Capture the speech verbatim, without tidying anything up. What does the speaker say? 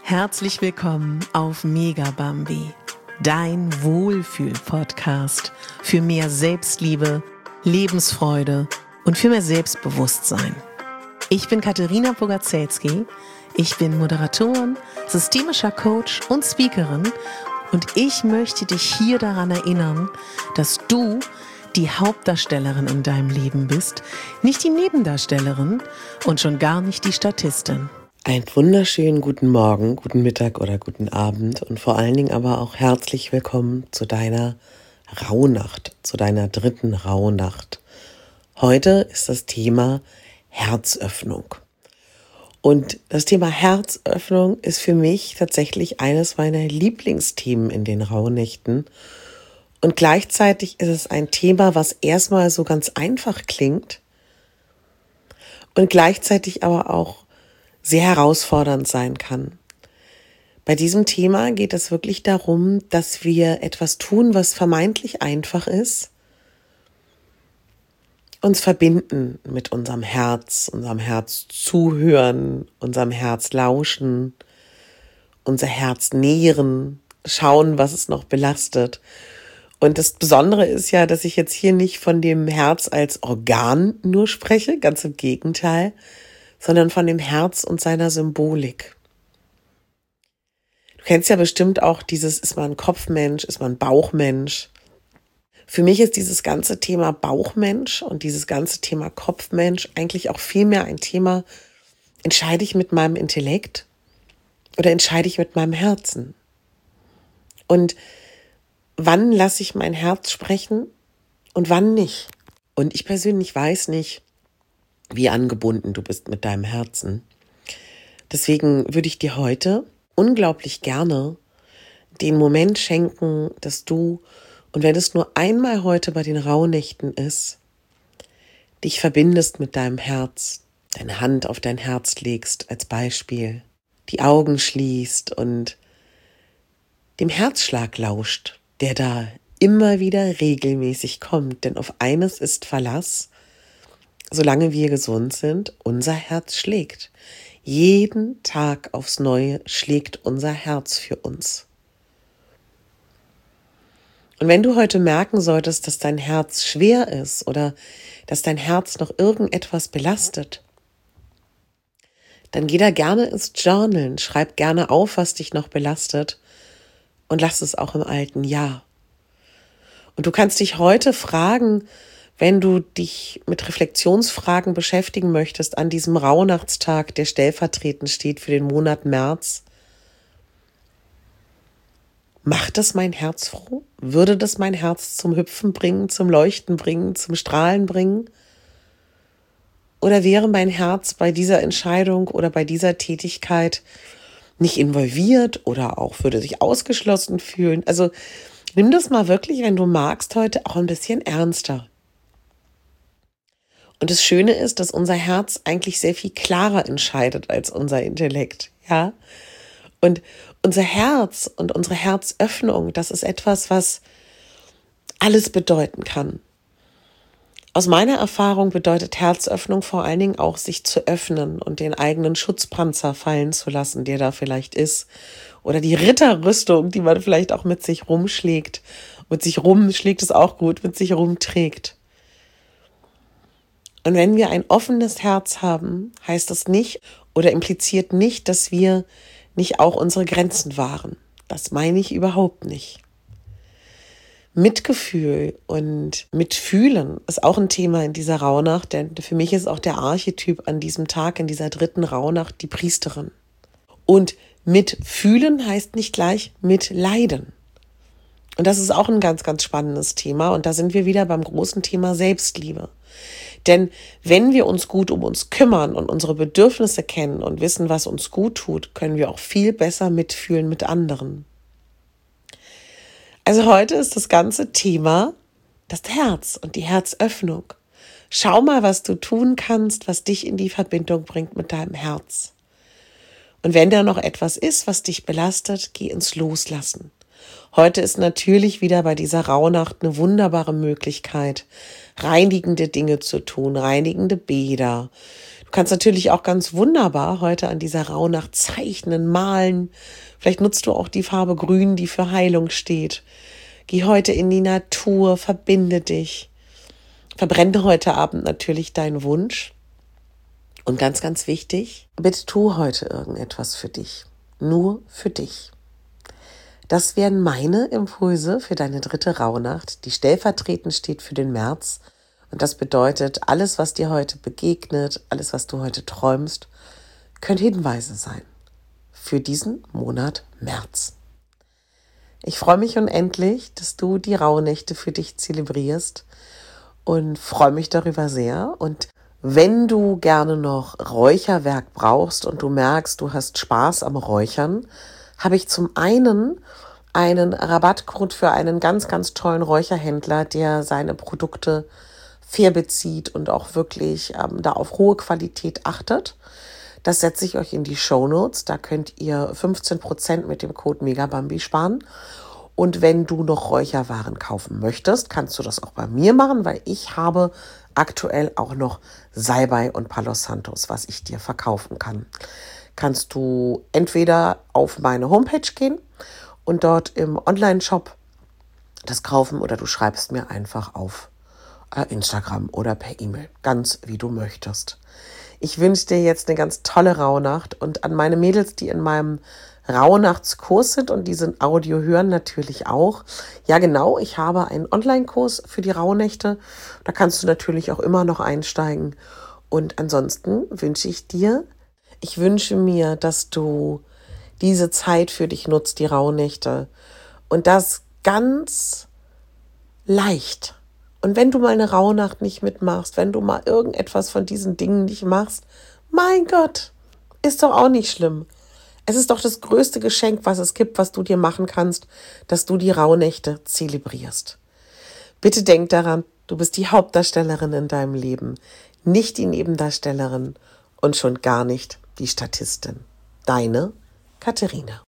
Herzlich willkommen auf Mega Bambi, dein Wohlfühl-Podcast für mehr Selbstliebe, Lebensfreude und für mehr Selbstbewusstsein. Ich bin Katharina Bogaczewski, ich bin Moderatorin, systemischer Coach und Speakerin und ich möchte dich hier daran erinnern, dass du die Hauptdarstellerin in deinem Leben bist, nicht die Nebendarstellerin und schon gar nicht die Statistin. Einen wunderschönen guten Morgen, guten Mittag oder guten Abend und vor allen Dingen aber auch herzlich willkommen zu deiner Rauhnacht, zu deiner dritten Rauhnacht. Heute ist das Thema Herzöffnung. Und das Thema Herzöffnung ist für mich tatsächlich eines meiner Lieblingsthemen in den Rauhnächten. Und gleichzeitig ist es ein Thema, was erstmal so ganz einfach klingt und gleichzeitig aber auch sehr herausfordernd sein kann. Bei diesem Thema geht es wirklich darum, dass wir etwas tun, was vermeintlich einfach ist, uns verbinden mit unserem Herz, unserem Herz zuhören, unserem Herz lauschen, unser Herz nähren, schauen, was es noch belastet. Und das Besondere ist ja, dass ich jetzt hier nicht von dem Herz als Organ nur spreche, ganz im Gegenteil, sondern von dem Herz und seiner Symbolik. Du kennst ja bestimmt auch dieses, ist man ein Kopfmensch, ist man ein Bauchmensch. Für mich ist dieses ganze Thema Bauchmensch und dieses ganze Thema Kopfmensch eigentlich auch viel mehr ein Thema, entscheide ich mit meinem Intellekt oder entscheide ich mit meinem Herzen? Und wann lasse ich mein Herz sprechen und wann nicht? Und ich persönlich weiß nicht, wie angebunden du bist mit deinem Herzen. Deswegen würde ich dir heute unglaublich gerne den Moment schenken, dass du, und wenn es nur einmal heute bei den Rauhnächten ist, dich verbindest mit deinem Herz, deine Hand auf dein Herz legst als Beispiel, die Augen schließt und dem Herzschlag lauscht, der da immer wieder regelmäßig kommt. Denn auf eines ist Verlass: Solange wir gesund sind, unser Herz schlägt. Jeden Tag aufs Neue schlägt unser Herz für uns. Und wenn du heute merken solltest, dass dein Herz schwer ist oder dass dein Herz noch irgendetwas belastet, dann geh da gerne ins Journalen, schreib gerne auf, was dich noch belastet und lass es auch im alten Jahr. Und du kannst dich heute fragen, wenn du dich mit Reflexionsfragen beschäftigen möchtest an diesem Rauhnachtstag, der stellvertretend steht für den Monat März: Macht das mein Herz froh? Würde das mein Herz zum Hüpfen bringen, zum Leuchten bringen, zum Strahlen bringen? Oder wäre mein Herz bei dieser Entscheidung oder bei dieser Tätigkeit nicht involviert oder auch würde sich ausgeschlossen fühlen? Also nimm das mal wirklich, wenn du magst, heute auch ein bisschen ernster. Und das Schöne ist, dass unser Herz eigentlich sehr viel klarer entscheidet als unser Intellekt, ja. Und unser Herz und unsere Herzöffnung, das ist etwas, was alles bedeuten kann. Aus meiner Erfahrung bedeutet Herzöffnung vor allen Dingen auch, sich zu öffnen und den eigenen Schutzpanzer fallen zu lassen, der da vielleicht ist. Oder die Ritterrüstung, die man vielleicht auch mit sich rumschlägt. Mit sich rumschlägt es auch gut, mit sich rumträgt. Und wenn wir ein offenes Herz haben, heißt das nicht oder impliziert nicht, dass wir nicht auch unsere Grenzen wahren. Das meine ich überhaupt nicht. Mitgefühl und Mitfühlen ist auch ein Thema in dieser Rauhnacht, denn für mich ist auch der Archetyp an diesem Tag, in dieser dritten Rauhnacht, die Priesterin. Und mitfühlen heißt nicht gleich mitleiden. Und das ist auch ein ganz, ganz spannendes Thema. Und da sind wir wieder beim großen Thema Selbstliebe. Denn wenn wir uns gut um uns kümmern und unsere Bedürfnisse kennen und wissen, was uns gut tut, können wir auch viel besser mitfühlen mit anderen. Also heute ist das ganze Thema das Herz und die Herzöffnung. Schau mal, was du tun kannst, was dich in die Verbindung bringt mit deinem Herz. Und wenn da noch etwas ist, was dich belastet, geh ins Loslassen. Heute ist natürlich wieder bei dieser Rauhnacht eine wunderbare Möglichkeit, reinigende Dinge zu tun, reinigende Bäder. Du kannst natürlich auch ganz wunderbar heute an dieser Rauhnacht zeichnen, malen. Vielleicht nutzt du auch die Farbe Grün, die für Heilung steht. Geh heute in die Natur, verbinde dich. Verbrenne heute Abend natürlich deinen Wunsch. Und ganz, ganz wichtig, bitte tu heute irgendetwas für dich. Nur für dich. Das wären meine Impulse für deine dritte Rauhnacht, die stellvertretend steht für den März. Und das bedeutet, alles, was dir heute begegnet, alles, was du heute träumst, können Hinweise sein für diesen Monat März. Ich freue mich unendlich, dass du die Rauhnächte für dich zelebrierst und freue mich darüber sehr. Und wenn du gerne noch Räucherwerk brauchst und du merkst, du hast Spaß am Räuchern, habe ich zum einen einen Rabattcode für einen ganz, ganz tollen Räucherhändler, der seine Produkte fair bezieht und auch wirklich ähm, da auf hohe Qualität achtet. Das setze ich euch in die Shownotes. Da könnt ihr fünfzehn Prozent mit dem Code Megabambi sparen. Und wenn du noch Räucherwaren kaufen möchtest, kannst du das auch bei mir machen, weil ich habe aktuell auch noch Salbei und Palo Santos, was ich dir verkaufen kann. Kannst du entweder auf meine Homepage gehen und dort im Online-Shop das kaufen oder du schreibst mir einfach auf Instagram oder per E-Mail, ganz wie du möchtest. Ich wünsche dir jetzt eine ganz tolle Rauhnacht und an meine Mädels, die in meinem Rauhnachtskurs sind und diesen Audio hören, natürlich auch. Ja genau, ich habe einen Online-Kurs für die Rauhnächte, da kannst du natürlich auch immer noch einsteigen. Und ansonsten wünsche ich dir, ich wünsche mir, dass du diese Zeit für dich nutzt, die Rauhnächte, und das ganz leicht. Und wenn du mal eine Rauhnacht nicht mitmachst, wenn du mal irgendetwas von diesen Dingen nicht machst, mein Gott, ist doch auch nicht schlimm. Es ist doch das größte Geschenk, was es gibt, was du dir machen kannst, dass du die Rauhnächte zelebrierst. Bitte denk daran, du bist die Hauptdarstellerin in deinem Leben, nicht die Nebendarstellerin und schon gar nicht die Statistin. Deine Katharina.